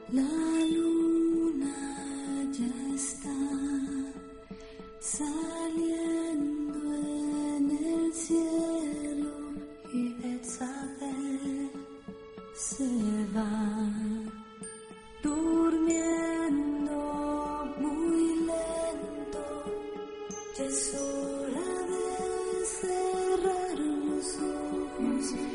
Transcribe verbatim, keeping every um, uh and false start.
La luna ya está saliendo en el cielo y Betsabé se va durmiendo muy lento. Ya es hora de cerrar los ojos.